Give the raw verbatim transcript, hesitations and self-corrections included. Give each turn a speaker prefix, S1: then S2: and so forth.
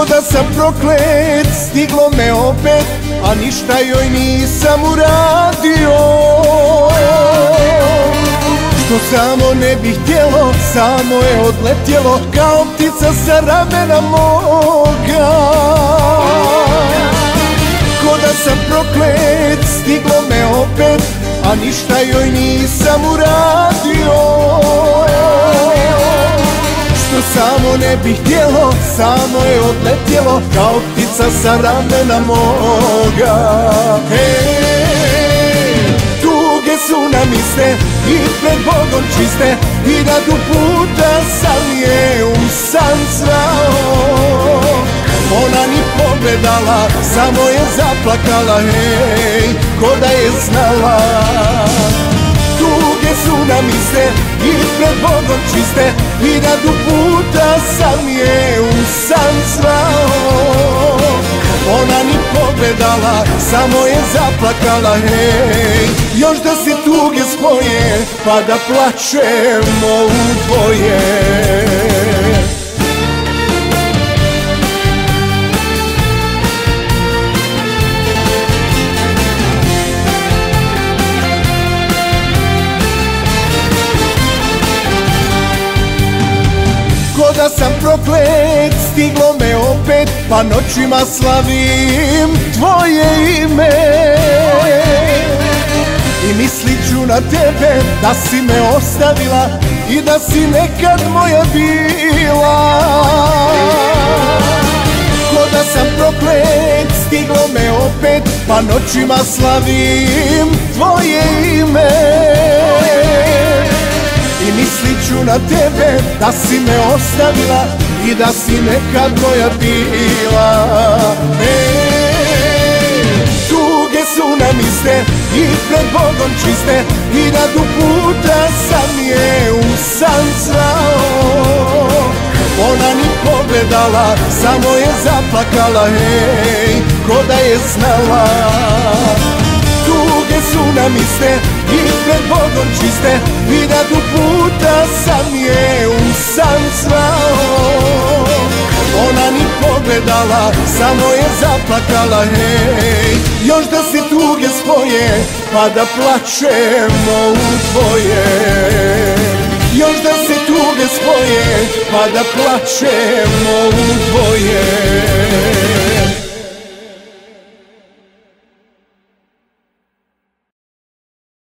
S1: Ko da sam proklet, stiglo me opet, a ništa joj nisam uradio. Što samo ne bi htjelo, samo je odletjelo kao ptica sa ramena moga. Ko da sam proklet, stiglo me opet, a ništa joj nisam uradio. Što samo ne bi htjelo, samo je odletjelo kao ptica sa ramena moga. Hej, tuge su nam iste i pred Bogom čiste, hiljadu puta sam je u san zvao. Ona ni pogledala, samo je zaplakala, hej, ko da je znala. Tuge su nam iste i pred Bogom čiste, hiljadu puta sam je u san zvao. Ona ni pogledala, samo je zaplakala, hej, još da se tuge spoje, pa da plačemo u dvoje. Ko da sam proklet, stiglo me opet, pa noćima slavim tvoje ime. I mislit ću na tebe, da si me ostavila i da si nekad moja bila. Ko da sam proklet, stiglo me opet, pa noćima slavim tvoje ime. I mislit ću na tebe, da si me ostavila i da si nekad moja bila. Ej, tuge su nam iste i pred Bogom čiste, hiljadu puta sam je u san zvao. Ona ni pogledala, samo je zaplakala, hej, ko da je znala. Tuge su nam iste i pred Bogom čiste, hiljadu puta sam je u san zvao. Ona ni pogledala, samo je zaplakala, hej, još da se tuge spoje, pa da plačemo u dvoje. Još da se tuge spoje, pa da plačemo u dvoje.